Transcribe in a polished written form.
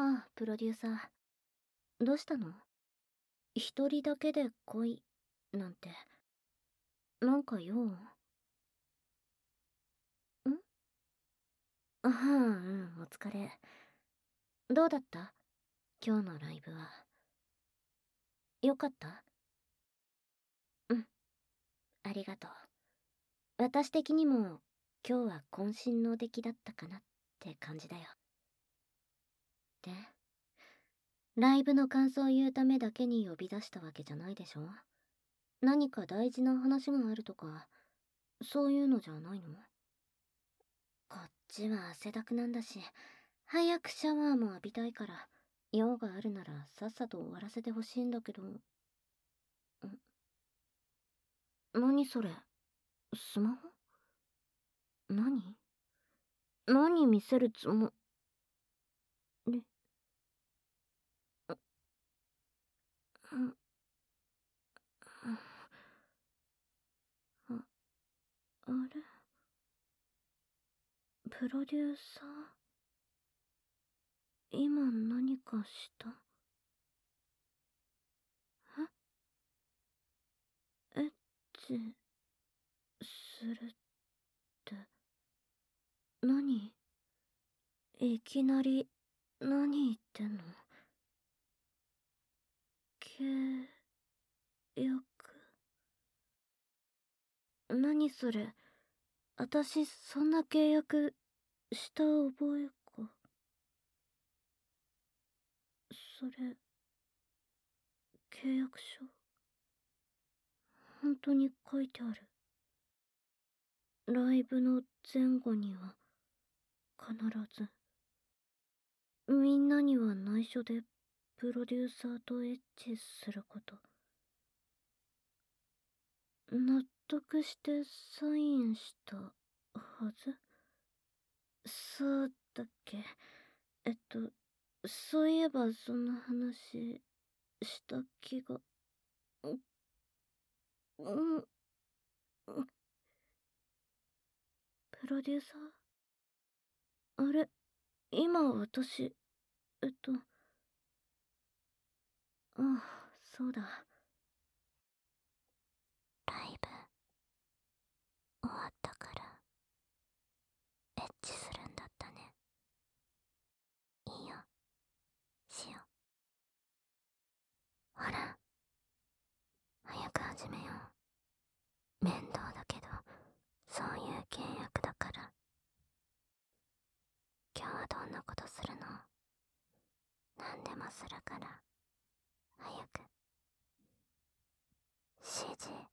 あ、プロデューサー。どうしたの？一人だけで来い、なんて。なんか用？ん？あはん、お疲れ。どうだった？今日のライブは。よかった？うん、ありがとう。私的にも、今日は渾身の出来だったかなって感じだよ。で、ライブの感想を言うためだけに呼び出したわけじゃないでしょ？何か大事な話があるとか、そういうのじゃないの？こっちは汗だくなんだし、早くシャワーも浴びたいから、用があるならさっさと終わらせてほしいんだけど。何それ？スマホ？何見せるつもり？うんあ、あれ？プロデューサー？今何かした？エッチするって何？いきなり何言ってんの？契約？何それ？私そんな契約した覚えか？それ契約書？本当に書いてある？ライブの前後には必ずみんなには内緒でプロデューサーとエッチすること。納得してサインしたはず？そうだっけ？そういえばそんな話した気が。うんプロデューサー？あれ、今私、ああ、そうだ。ライブ終わったからエッチするんだったね。いいよ、しよう。ほら、早く始めよう。面倒だけど、そういう契約だから。今日はどんなことするの？何でもするから、早く。指示